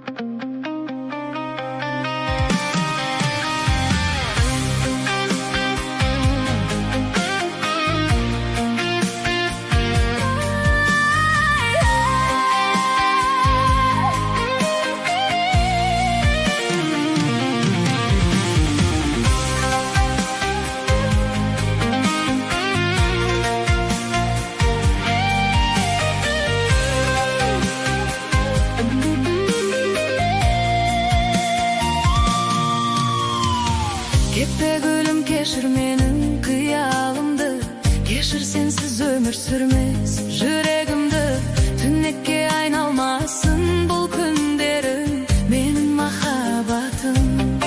Кетпе гүлім, кешір менің қиялымды, кешір сенсіз өмір сүрмес жүрегімді. Түнекке айналмасын бұл күндерім, менің махаббатым.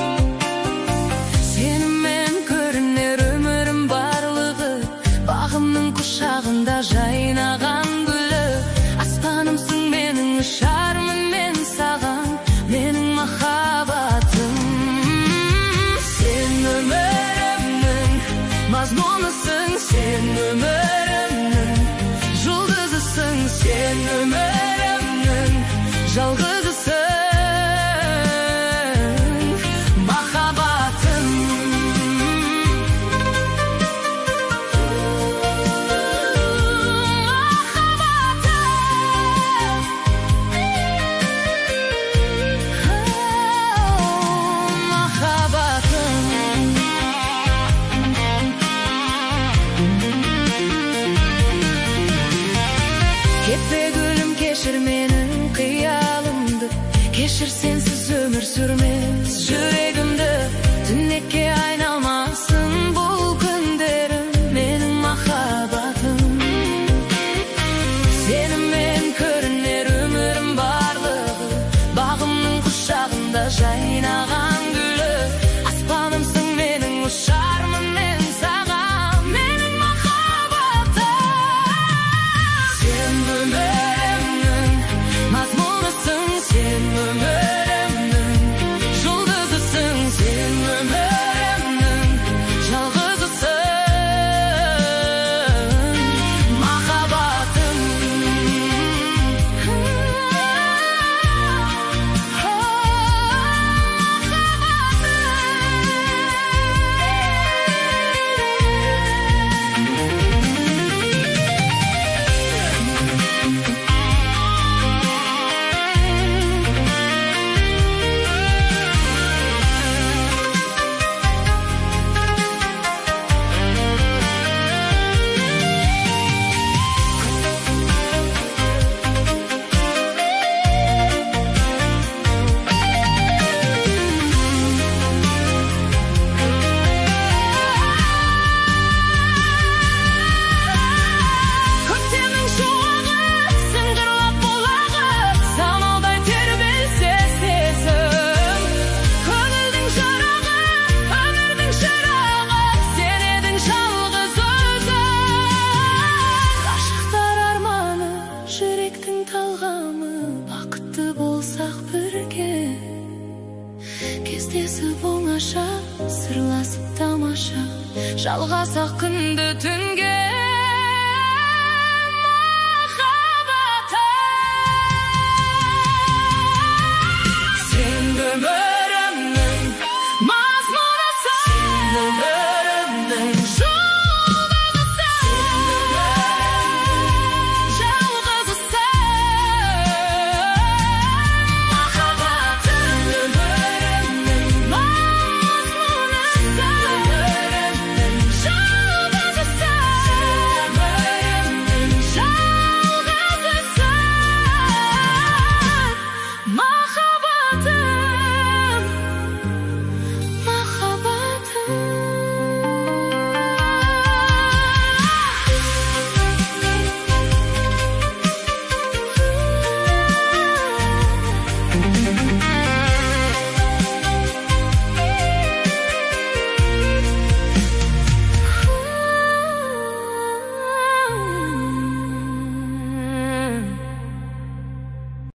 Сенімен көрінер өмірім барлығы, бағымның құшағында жайнаған гүлі. Аспанымсың менің, ұшармын мен саған, менің махаббатым. Мазмұнысың, сен өмірімнің жұлдызысың, сен өмірімнің жалғызысың, махаббатым. Кетпе гүлім, кешір менің қиялымды, кешір сенсіз өмір сүрмес жүрегімді. Түнекке айналмасын бұл күндерім, менің махаббатым. Сенімен көрінер өмірім барлығы, бағымның құшағында жайнаған гүлі. Аспанымсың менің, ұшармын мен саған, менің махаббатым. Сен өмірімнің мазмұнысың, сен өмірімнің жұлдызысың, сен өмірімнің жалғызысың, махаббатым. Бақытты болсақ бірге, кездесіп оңаша, сырласып тамаша, жалғасақ күнді түнге.